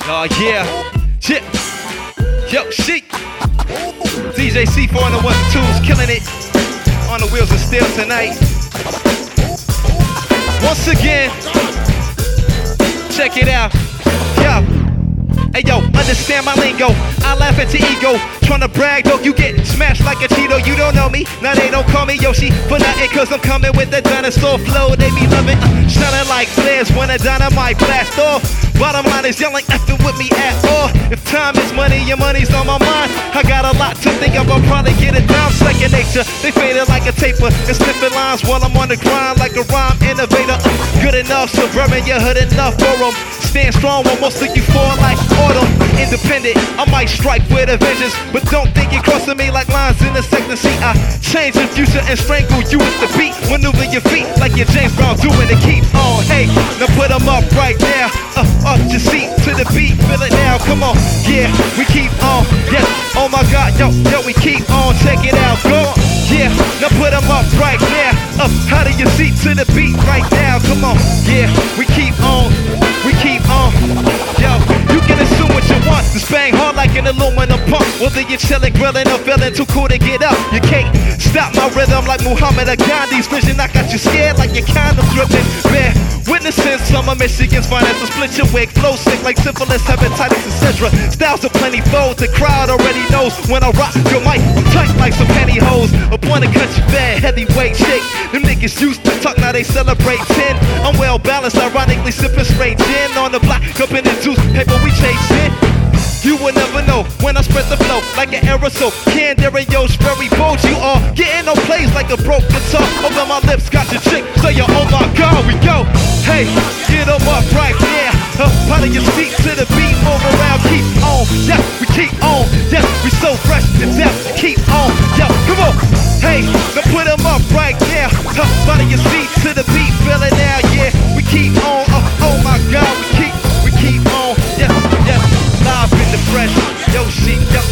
Oh yeah, yeah. Yo, she DJ C4 and the ones and twos, killing it on the wheels of steel tonight. Once again, check it out. Yo, hey yo, understand my lingo. I laugh at your ego, tryna brag though. You get smashed like a Cheeto. You don't know me, now they don't call me Yoshi for nothing, cause I'm coming with the dinosaur flow. They be loving, shining like flares when a dynamite blast off. Bottom line is y'all ain't effing with me at all. If time is money, your money's on my mind. I got a lot to think about, probably get it down. Second nature, they faded like a taper and sniffing lines while I'm on the grind like a rhyme innovator. Good enough, suburban, your hood enough for them. Stand strong when most of you fall like autumn. Independent, I might strike with a vengeance, but don't think you're crossing me like lines in the second seat. I change the future and strangle you with the beat. Maneuver your feet like you're James Brown doing the keep on. Hey, now put them up right now. Up your seat to the beat, feel it now, come on. Yeah, we keep on, yeah. Oh my God, yo, we keep on. Check it out, go on. Yeah, now put them up right now. Up out of your seat to the beat right now, come on. Yeah, we keep on, we keep on. Yo, you can assume what you want. Just bang hard like an aluminum pump. Whether you're chilling, grilling, or feeling too cool to get up, you can't stop my rhythm like Muhammad or Gandhi's vision. I got you scared like your condom dripping. Man, witnessing some of Michigan's finest. So split your wig, flow sick like syphilis, hepatitis, etc. Styles are plenty fold. The crowd already knows when I rock your mic. I'm tight like some pantyhose. Upon a country bad, heavyweight shake. Them niggas used to talk, now they celebrate 10. I'm well balanced, ironically sipping straight gin on the block, up in the juice. Hey, but we chasing. You will never know when I spread the flow like an aerosol. Candario, very bold. You are getting no plays like a broke guitar. Over my lips, got your chick. So you, oh my God, we go. Hey, get them up right there. Out of your seat to the beat, move around, keep on. Yeah, we keep on. Yeah, we so fresh to death. Keep on. Yeah, come on. Hey, now put them up right there. Out of your seat to the beat, feel it now. Yeah, we keep on. Oh my God, we keep on. Yeah, yeah. Live in the fresh, yo, she, yo,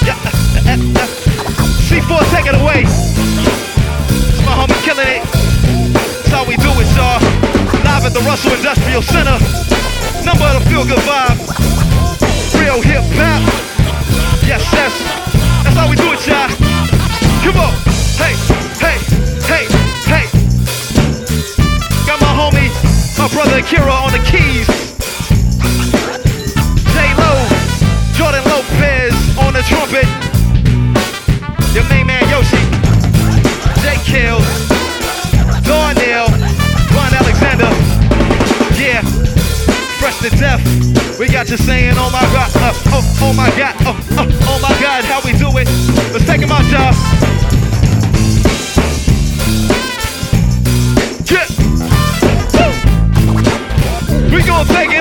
C4, take it away. It's my homie killing it. That's how we do it, y'all. Live at the Russell Industrial Center. Number of the feel good vibe. Real hip hop. Yes, yes. That's how we do it, y'all. Come on. Hey, hey, hey, hey. Got my homie, my brother Akira on the keys. Jordan Lopez on the trumpet. Your main man Yoshi. J Kills. Darnell. Ron Alexander. Yeah. Fresh to death. We got you saying, oh my God, oh my God, oh my God, how we do it. Let's take him out, y'all. Yeah. Woo. We gonna take it